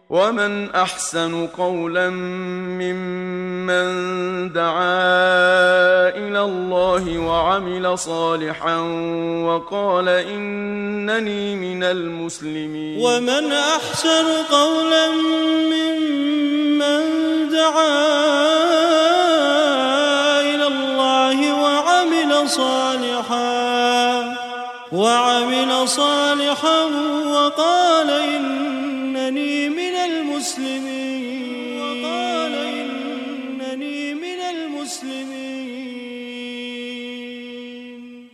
ومن أحسن قولا ممن دعا إلى الله وعمل صالحا وقال إنني من المسلمين. ومن أحسن قولا ممن دعا إلى الله وعمل صالحا وقال إنني من المسلمين.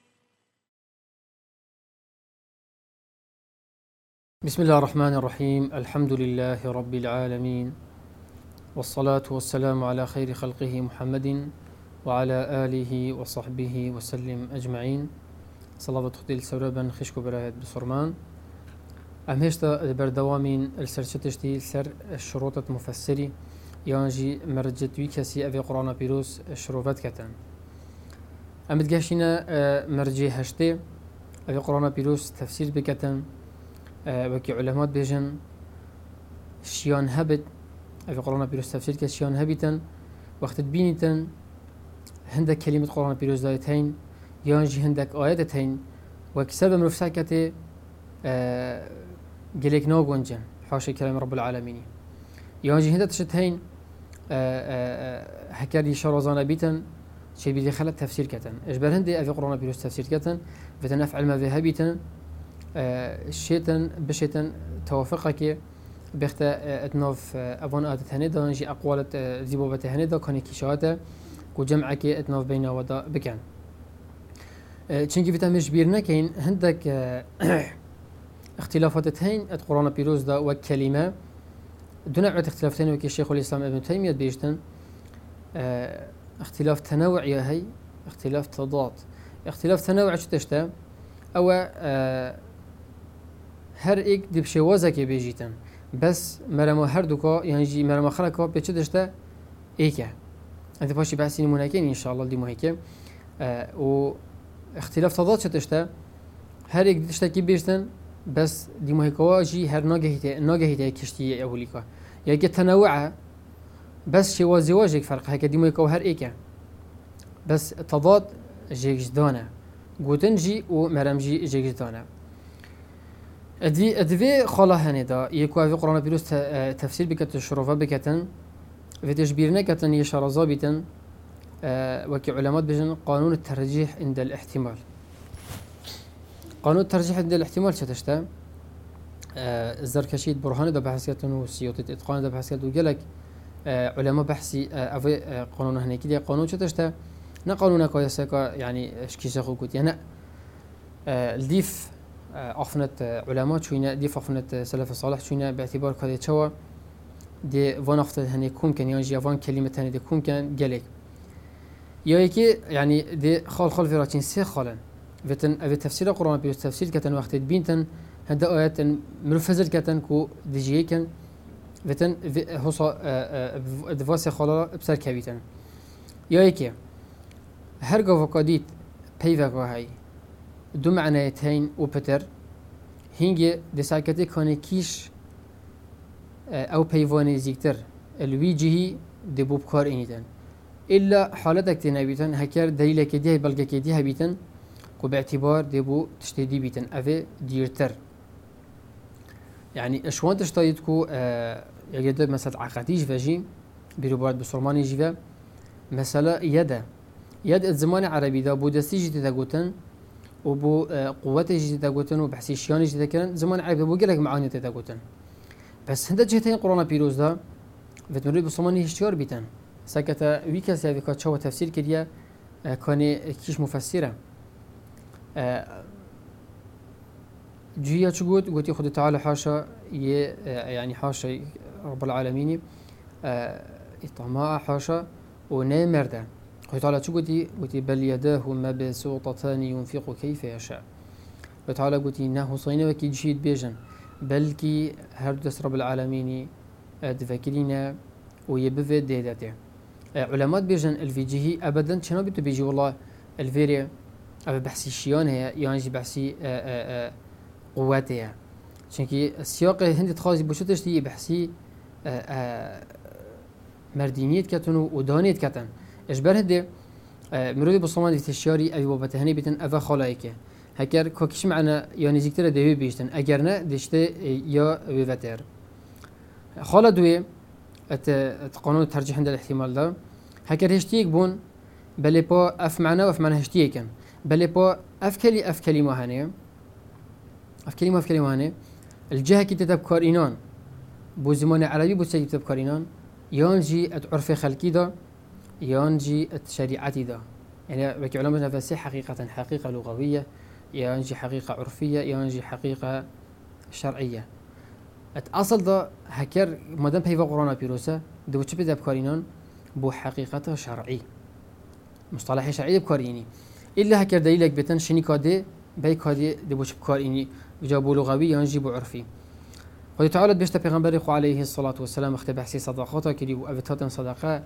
بسم الله الرحمن الرحيم. الحمد لله رب العالمين، والصلاة والسلام على خير خلقه محمد وعلى آله وصحبه وسلم أجمعين. صلاة تخديل سوربا خشكو برايات بصرمان. أم هشتا بردوامين السرشتشتي سر الشروطة مفسري يانجي مرجت ويكسي أفي قرآن بيروس الشروفات كتن. أم تقاشينا مرجي هشتي أفي قرآن بيروس تفسير بكتن وكي علماء بيجن شيان هبت أفي قرآن بيروس تفسير كشيان هبتن وقت تبينيتن هندك كلمة قرآن بيروس دايتين يانجي هندك آياتين وكسبب مرفساكتي قليك نوغونجن حاشي كلام رب العالمين يانجي هندك تشتهين هكاري شرزانا بيتن شي بيدي خلت تفسير كتن اجبر هندي أفي قرآن بيروس تفسير كتن فتنفعل ما فيها بيتن شيتن بشيتن توافقك بيختا اتنوف افون آدت هندا نجي اقوالت زيبوبت هندا كاني كيشاته وجمعك اتنوف بين ودا بكن چنكي فيتا مش بيرنا كاين هندك اختلافات هين القرآن بيروز دا وكلمة دون عدة اختلافتين وكي الشيخ الإسلام ابن تيمية بيجتن اختلاف تنوع يا هي اختلاف تضاد اختلاف تنوع شو تشتا او هر ایک دبشه وزه که بیجیتن بس مرما هر دوکا یعنی جی مرما خلقا به چه داشته ایکه انت پاشی بحثی نمونه ان شاء الله دی مهیکه و اختلاف تضاد چه داشته هر ایک داشته کی بیجتن بس دی مهیکا جی هر ناگهیته کشتی اولیکا یا که تنوعه بس شی وازواجک فرق هک دی مهیکا هر ایکه بس تضاد جیگدانه گوتن جی و مرم جی جیگدانه ادوی خلا هندا یکو اوی قرآن پیروز تفسیر بکت شروفا بکتن و تجبیر نکتن یشارزا بیتن وکی علمات بجن قانون الترجیح عند الاحتمال. قانون الترجيح عند الاحتمال شتشتا الزركشيد برهان ده بحث كتن وسيوطة اتقان ده بحث كتن وقالك علماء بحثي اوی قانون هنيكي دي قانون شتشتا نا قانون كويسا يعني اشكيسا خوكوت يعني الديف أخفنت علماء شوينا دي أخفنت سلف الصالح شوينا باعتبار كذا شوا دي فان أخفت هني كون كان يجي فان كلمة هني دي كون كان جلك ياكي يعني دي خال في راتين سي خالا فتن أبي تفسير القرآن بيوس تفسير كتن وقت بينتن هدا آيات مرفزل كتن كو ديجي كان فتن هوصا دفاس خالا بسر كبيتن ياكي هرجا فقديت بيفا هاي دو معنیتین او پتر هنگی دساکتی کنه کیش او پیوانی زیکتر الوی جهی دبوب کار اینیدن الا حالتك تنابيتن هكر دليل كديه بلغ كديه بيتن كو باعتبار دبو تشتدي بيتن افي ديرتر يعني اشوان تشتايدكو يجد مثلا عقديش فاجي بيروبارد بسرماني جيفا مثلا يد الزمان عربي دا بودستي جدي تاغوتن وبو قوته جدي تاغوتن وبحسي شيان جدي كان زمان عربي بو قالك معاني تاغوتن بس هند جهتين قرآن بيروز دا فتمرد بسرماني اشتيار بيتن سكت ويكاس يا فيكا تشوا تفسير كديا كان كيش مفسره جيا شو قلت خد تعالى حاشا يعني حاشا رب العالمين إطماع حاشا ونام مردا خد تعالى شو قلت بل يداه مبسوطتان ينفق كيف يشاء وتعالى قلت إنه صينه وكي جيد بيجن بلكي هردس رب العالمين تفكرين ويبفد ديداته علماء بيجن الفيجي ابدا شنو بده بيجي والله الفيري ابى بحسي شيون هي يعني بحسي قواتها چونکی سیاق هندی تخازی بوشتش دی بحثی مردینیت کتن و دانیت کتن اجبر هدی مروی بسلمان دی تشیاری اوی بابته هنی بیتن اوه خالایی که هکر کاکیش معنا یا نزیکتر دوی بیشتن اگر نه دشته یا ویوتر خاله دوی قانون الترجيح عند الاحتمال ده هكر هشتيك بون بل با اف معنا واف معنا هشتيكن بل با اف كلمه هانه اف كلمه هانه الجهه كي تتب كارينان بو زمان عربي بو تتب كارينان يانجي عرف خلقي ده يانجي شريعتي ده يعني بك علماء نفسي حقيقه لغويه يانجي حقيقه عرفيه يانجي حقيقه شرعيه اصل ده هكر مادام پیوا قرآن پیروسه دو چه بده بکارینان بو حقیقت شرعی مصطلح شرعی بکارینی الا هكر دلیلک بتن شنی کاده بی کاده دو چه بکارینی بجابو لغوی یا جيبو عرفی خدای تعالی بيشت پیغمبر خو علیه الصلاة والسلام اخت بحثی صداقاتا کری و اوتاتن صداقه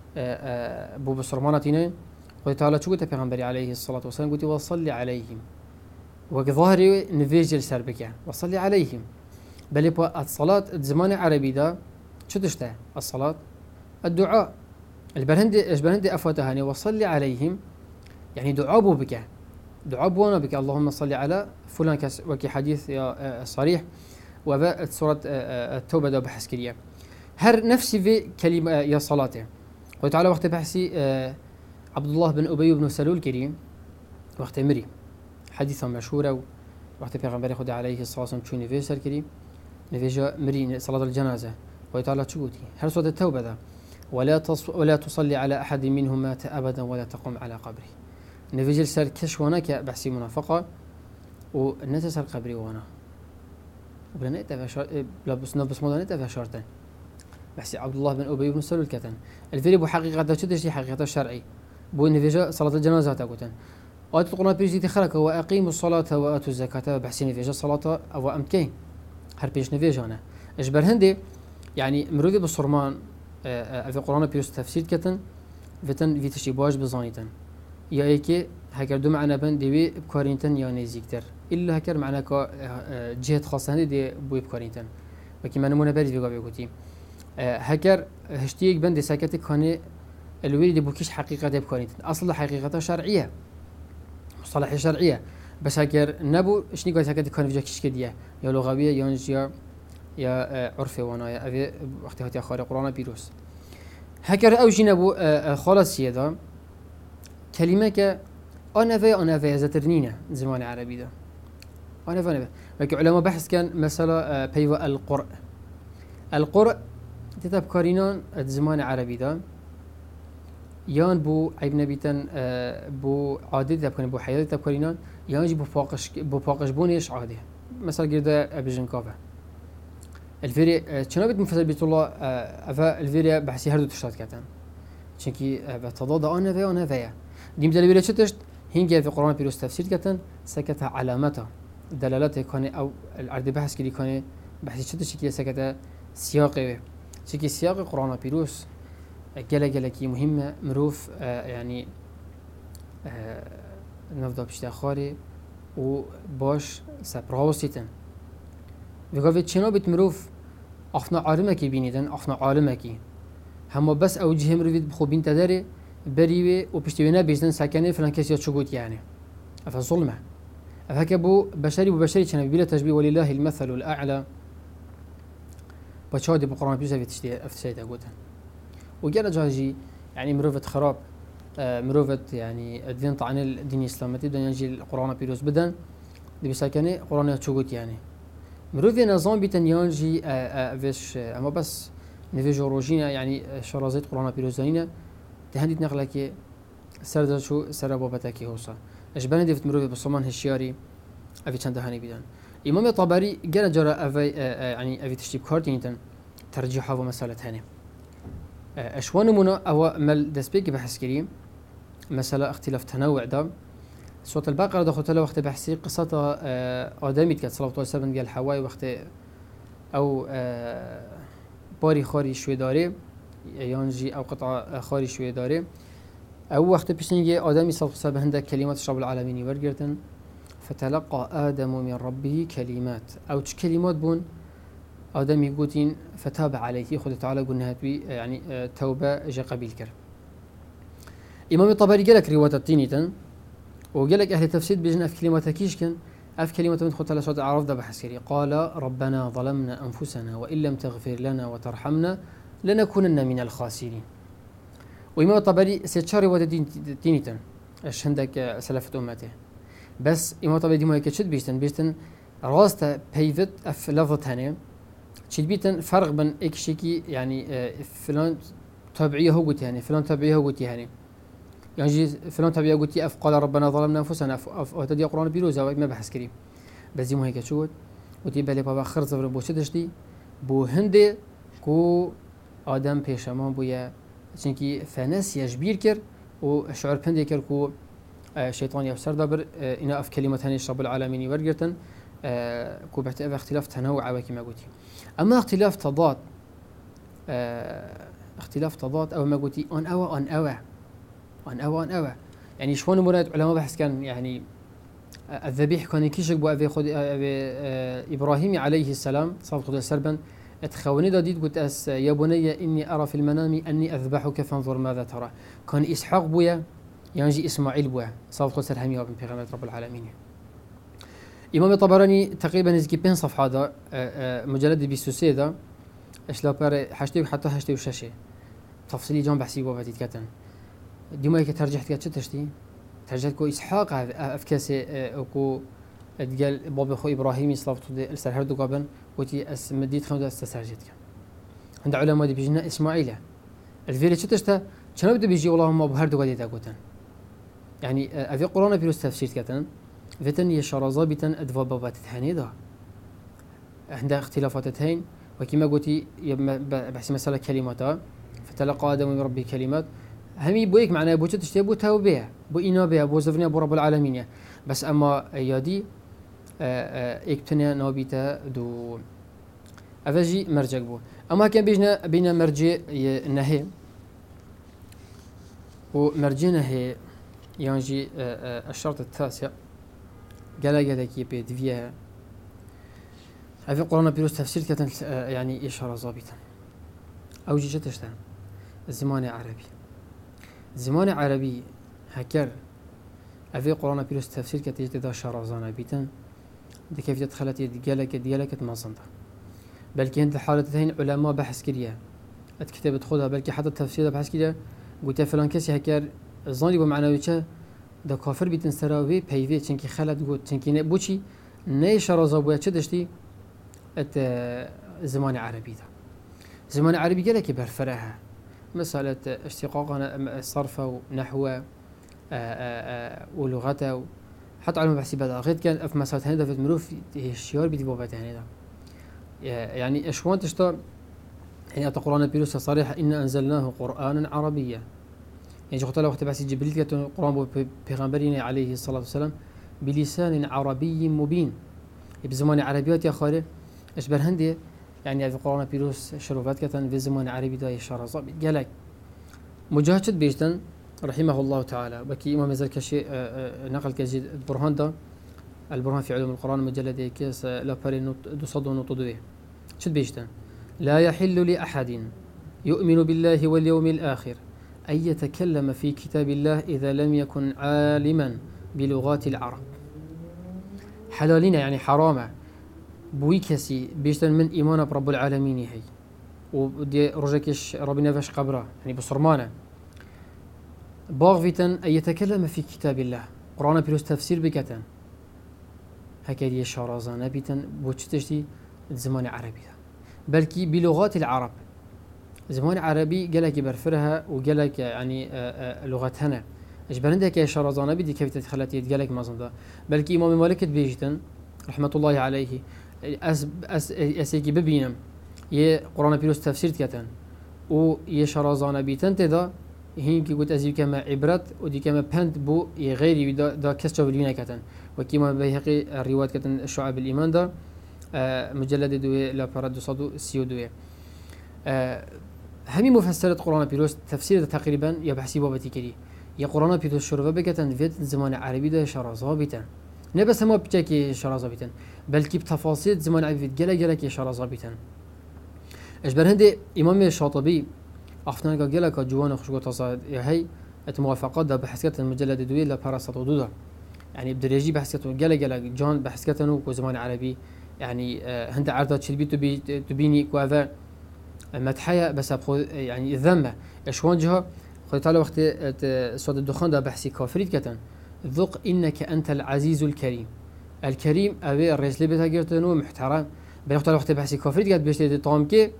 بو بسرمانتینه خدای تعالی چو گوت پیغمبر علیه الصلاة والسلام گوتی وصلی علیهم وك ظاهري نفيجل سربك وصلي عليهم بل الصلاة زمان عربي ده شو تشتهي الصلاة الدعاء البرهندي أفوتهاني وصلي عليهم يعني دعاء بو بك دعاء بوانا بك اللهم صل على فلان وكي حديث يا صريح وباء سورة التوبة ده بحث كريا هر نفسي في كلمة يا صلاته وتعالى وقت بحثي عبد الله بن أبي بن سلول كريم وقت مري حديثا مشهورة وقت پیغمبر خدا عليه الصلاة والسلام شو نفيسر كريم نفيجا مري صلاة الجنازة وتعالى تشوتي هر سورة التوبة ده ولا تصلي على أحد منهم مات أبدا ولا تقوم على قبره نفيجل سر كشوانا كبحثي منافقة ونتسر قبري وانا بلا نتفاشر بس ما نتفاشرتن بحثي عبد الله بن أبي بن سلول كتن الفيري بو حقيقة ده شو حقيقة الشرعي بو نفيجا صلاة الجنازة تاكوتن آيات القرآن بيجي تخرك وأقيموا الصلاة وآتوا الزكاة بحثي نفيجا الصلاة أو أمكين هر بيش نفيجانا اجبر هندي يعني مروي بالصرمان في القرآن بيوس تفسير كتن فتن في تشيباج بزانيتن يا ايكي هكر دو معنا بن ديوي بكارينتن يا نزيكتر الا هكر معنا كا جهه خاصه هندي دي بو بكارينتن وكي منمونه بري في قبي قوتي هكر هشتيك بند ساكت كاني الويل دي بوكيش حقيقه دي بكارينتن اصل حقيقه شرعيه مصطلح شرعيه بس هكر نبو شني قال ساكت كان في كيش كديه يا لغويه يا عرفي وانا يا ابي وقت هاتي خارج القرآن بيروس هكر او جنبو خلاص يدا كلمه ك انا في زترنينا زمان عربي ده انا لكن علماء بحث كان مثلا بيوا القرء تتب كارينان زمان عربي ده يان بو عيب نبيتن بو عادي تتب كارين بو حياه تتب كارينان يان جي بو باقش بونيش عادي مثلا قرده ابجن كافه الفيري شنو مفسر بيت الله افا الفيري بحسي هردو تشتات كاتن چونكي تضاد انا فيا ديم دليل شتشت هنجي في القرآن بيروس تفسير كاتن سكت علامتها دلالات كان او الارض بحث كلي كان بحث شتش كي سكت سياق چونكي سياق القرآن بيروس جل كي مهمه مروف يعني نفضل بشتاخاري و باش سبراوسيتن وقفت شنو بتمروف أخنا عالمكي بينيدن أخنا عالمكي هما بس أو جهم رويد بخوبين تداري بريوي وبشتوينا بيزن ساكنين فلان كيس يتشوقوت يعني أفا ظلمة أفاك بو بشري كان بلا تشبيه ولله المثل الأعلى بشهادي بقرآن بيوسف افتشايت أقوتن وقال جاجي يعني مروفت خراب مروفت يعني أدفين طعن الدين الإسلامي بدن يجي القرآن بيروس بدن دي بساكنين قرآن يتشوقوت يعني مروفي نظام بتنيانجي فيش اما بس نفيجو روجينا يعني شرازيت قرآن بيروزانينا تهنديت نقلك سرد شو سر بابتكي هوسا اجبان ديفت مروفي بصمان هشياري افي چند هاني بيدان امام طبري قال جرى افي يعني افي تشتيب كارتينتن ترجيحها ومسألة هاني اشوان منا او مل دسبيك بحث كريم مسألة اختلاف تنوع ده سورة البقرة دخلت له وقت بحثي قصة آدمي كانت صلى الله عليه وسلم قال حواي وقت أو باري خاري شوي داري يانجي أو قطعة خاري شوي داري أو وقت بيشنجي آدمي صلى الله عليه وسلم هندك كلمات رب العالمين ورقرتن فتلقى آدم من ربه كلمات أو كلمات بون آدم يقولين فتاب عليه خد تعالى قلنا هتبي يعني توبة جا قبيل كر إمام الطبري قال لك رواية التينيتن وقال لك أهل تفسير بيجن أف كلمة كيش كان أف كلمة من خد على صوت عرف ده بحسكري قال ربنا ظلمنا أنفسنا وإن لم تغفر لنا وترحمنا لنكونن من الخاسرين وإمام الطبري سيتشار رواية التينيتن ايش عندك سلفة أمته بس إمام طبعا ديما يكشد بيشتن راسته بيفت في لفظة ثانية شد بيتن فرق بين إكشيكي يعني فلان تابعية هو قلت يعني فلان تابعية هو قلت يعني فلان تابعية قلت قال ربنا ظلمنا أنفسنا وتدي قرآن بيروزا ما بحث كريم بس ديما هيك وتي بالي بابا خرز بو شدشتي بو هندي كو آدم بيشمان بويا چونكي فنس يجبير كر وشعور بندي كر كو شيطان يفسر دبر إنا أف كلمة هنيش رب العالمين ورقة كو بعتبر اختلاف تنوع وكما قلتي أما اختلاف تضاد أو ما قلتي أن أوا يعني شلون مراد علماء بحث كان يعني الذبيح كان كيشك بو أبي خد إبراهيم عليه السلام صار خد سربا اتخوني داديد قلت أس يا بني إني أرى في المنام أني أذبحك فانظر ماذا ترى كان إسحاق بويا ينجي إسماعيل بويا صار خد سرهمي وابن بيغمبر رب العالمين إمام الطبراني تقريبا نزكي بين صفحة هذا مجلد بيسوسي ذا إيش لا بار حشتي حتى حشتي وشاشة تفصيلي جان بحسي بوابتي كتن ديما هيك ترجحت كاتش تشتي ترجحت كو إسحاق أفكاسي أكو تقال بابا خو إبراهيم صلافته السر هردو قابن وتي أس مديت خمسة استسرجت عند علماء دي بيجينا إسماعيل الفيري شتشتا شنو بده بيجي والله ما بهردو قديتا قوتن يعني أفي قرآن بيروس تفسير كتن فتن يشارزا بيتن أدفع بابات تهانيدا عندها اختلافات تهين وكما قلتي بحسي مسألة كلماتها فتلقى آدم من ربه كلمات همي بويك معناه بو تشتي بو توبه بو إنابه بو زفنيا بو رب العالمين بس أما يادي اكتنا نابيتا دو أفجي مرجع بو أما كان بيجنا بين مرجع نهي ومرجع نهي ينجي الشرط التاسع قال كي بيد فيها في القرآن بيروس تفسير كتن يعني إشارة ضابطة أو جيجة تشتان زمان عربي هكر في القرآن بيروس تفسير كتن يتدا إشارة ضابطة دي كيف تدخلت ديالك مصنطة بلكي هند حالتين علماء بحث كريا الكتاب تاخذها بلكي حتى التفسير بحث كريا قلت فلان كسي هكر ظاني بمعنويته دا كافر بيتن سراوي بيفي چنكي خلت قلت چنكي نبوشي نيش رازابويا چه دشتي زمان عربي ده زمان عربي قالك برفرها مسألة اشتقاقنا الصرف ونحو ولغته حتى علم بحسي بدأ غير كان في مسألة هندا في المروف الشيار بيدي بابات هندا يعني اشوان تشتا يعني القرآن بيروس صريحة إن أنزلناه قرآنا عربيا يعني قلت له وقت بحث جبريل كانت القرآن بيغمبرنا عليه الصلاة والسلام بلسان عربي مبين بزمان عربيات يا خالي ايش برهندي يعني في القرآن بيروس شروفات كتن في زمان عربي دا يشار ضابط قالك مجاهد بيجتن رحمه الله تعالى بكي إمام الزركشي نقل كجيد البرهان دا البرهان في علوم القرآن مجلد كيس لا باري دوصد ونطدوه شد بيجتن لا يحل لأحد يؤمن بالله واليوم الآخر أن يتكلم في كتاب الله إذا لم يكن عالما بلغات العرب حلالين يعني حرامة بويكسي بيشتن من إيمان برب العالمين هي ودي رجكش ربنا فاش قبره يعني بصرمانة باغفتا أن يتكلم في كتاب الله قرآن بيروس تفسير بكتن هكذا يشارزان بيتن بوشتشتي زمان عربي بلكي بلغات العرب زمان عربي قالك برفرها وقالك يعني لغتنا ايش برندك يا شارزان بدي كيف تدخلت يتقالك ما صندا بلكي إمام مالك بيجتن رحمة الله عليه أسيكي ببينم يه قرآن بيروس تفسير كتن و يه شارزان بيتن تدا هينكي قلت أزيو كما عبرت ودي كما بند بو يغيري دا كسجا بالبينا كتن وكما بيهقي الروايات كتن الشعب الإيمان دا مجلد دوي لابارات دو صدو سيو دوي همي مفسرة قرآن بيروس تفسير تقريبا يبحثي بابتي كري يا قرآن بيروس شرفة بكتن فيت زمان عربي دا شارزا بيتن نه بس ما بتشكي شرازة بيتن بلكي بتفاصيل زمان عبيد جلا شرازة بيتن ايش برهندي امام الشاطبي افنان جلا كجوان خشوع تصاد هي الموافقات ده بحثيات المجلد دوي لباراسات ودودا يعني بدرجي بحثيات جلا جان بحثياتنا وزمان عربي يعني هند عرضات شلبي تبيني كوافا مدحية بس يعني الذمة اشوان جها خذ تعالى وقت صوت الدخان ده بحثي كافريت كتن ذق انك انت العزيز الكريم الكريم ابي الرئيس اللي بتاجرتنو محترم بنقطة وقت بحثي كافريت قد بيشتي طعم كي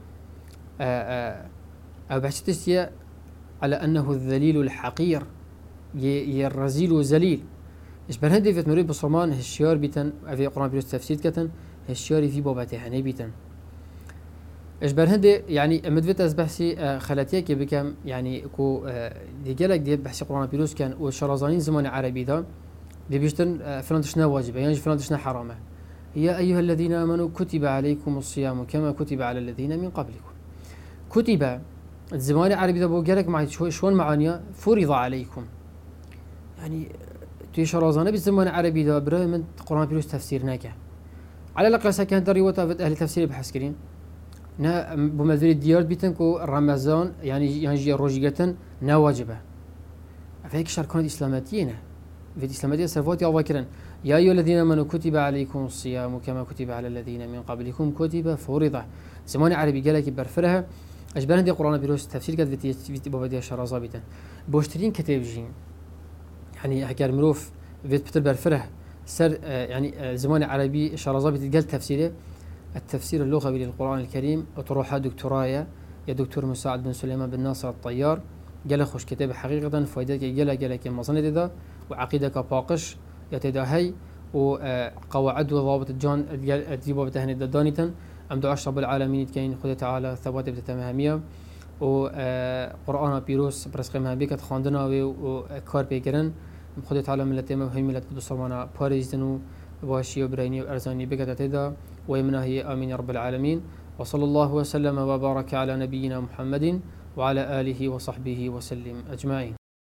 او بحثي على انه الذليل الحقير الرزيل وذليل ايش برهندي في مريد بصرمان هالشيار بيتن في قرآن بيروس تفسير كتن هالشيار في بابته هني بيتن ايش برهندي يعني مدفت از بحثي خلاتيه كي بكم يعني كو ديجلك دي بحثي قرآن بيروس كان والشرازانين زمان عربي ده دي بيشتن فلان تشنا واجبه يعني فلان تشنا حرامه يا ايها الذين امنوا كتب عليكم الصيام كما كتب على الذين من قبلكم كتب الزمان العربي ده بوجلك مع شلون معانيه فرض عليكم يعني توی شرازانه بالزمان العربي ده برای من قرآن بيروس تفسير ناكه على الأقل سكان دري وتافت أهل تفسير بحث كرين نا بمثل الديار بيتن كو رمضان يعني روجيتن نا واجبه فهيك شركات إسلاميين في الإسلامية سرفات يا ذاكرا يا أيها الذين آمنوا كتب عليكم الصيام كما كتب على الذين من قبلكم كتب فرض زمان العربي قالك برفرها أجبرنا دي قرآن بيروس تفسير قد في بابا شرازة بيتن بوشترين كتاب جين يعني هكار مروف فيت بتر برفره سر يعني زمان عربي شرازة بتقال تفسيره التفسير اللغوي للقرآن الكريم أطروحها دكتورايا يا دكتور مساعد بن سليمان بن ناصر الطيار قال خوش كتاب حقيقة فايدتك قال كم مصنع ده وعقيدة باقش يتدا هي وقواعد وضوابط الجان الديبو بتهني دانيتن أم دعاش رب العالمين كاين خذ تعالى ثبات بتتمهمية وقرآن بيروس برسقمها بيكت خاندنا وكار بيكرن خذ تعالى ملتي مهم ملت بصرمانا باريزنو واشي وبريني وأرزاني بيكت تدا ويمنا هي آمين يا رب العالمين وصلى الله وسلم وبارك على نبينا محمد وعلى آله وصحبه وسلم أجمعين.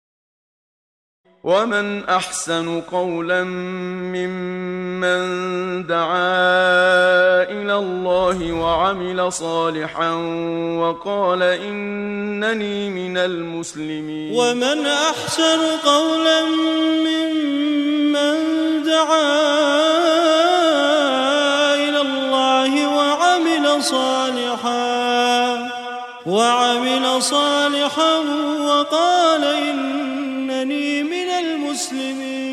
ومن أحسن قولا ممن دعا إلى الله وعمل صالحا وقال إنني من المسلمين. ومن أحسن قولا ممن دعا إلى الله وعمل صالحا وقال إنني من المسلمين.